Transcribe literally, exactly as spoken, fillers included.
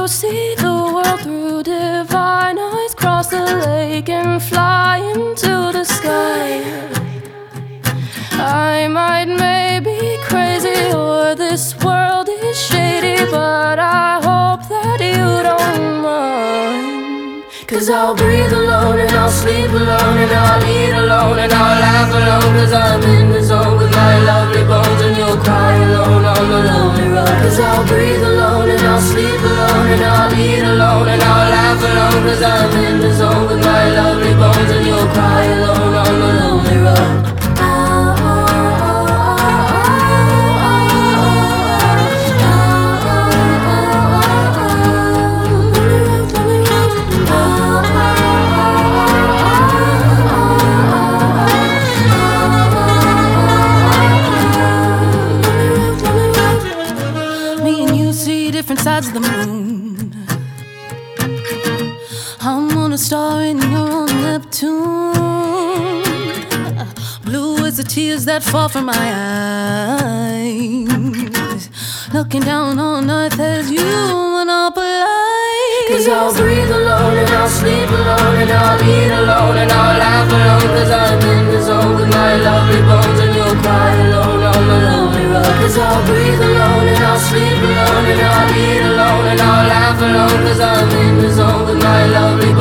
to see the world through divine eyes, cross the lake and fly into the sky. I might maybe crazy or this world is shady, but I hope that you don't mind. Cause I'll breathe alone and I'll sleep alone and I'll eat alone and I'll laugh alone, cause I'm in the zone with my lovely bones and you'll cry alone on the lonely road. Cause I'll breathe alone and I'll sleep alone and I'll eat alone and I'll laugh alone, cause I'm in the zone with my lovely bones and you'll cry alone on the lonely road. Different sides of the moon. I'm on a star and you're on Neptune. Blue as the tears that fall from my eyes, looking down on earth as you monopolize. Cause I'll breathe alone and I'll sleep alone and I'll eat alone and I'll laugh alone, cause I'm in the zone with my lovely bones and you'll cry alone on the lonely road. Cause I'll breathe alone and I'll sleep alone and I'll eat alone and I'll laugh alone, cause I'm in the zone with my lovely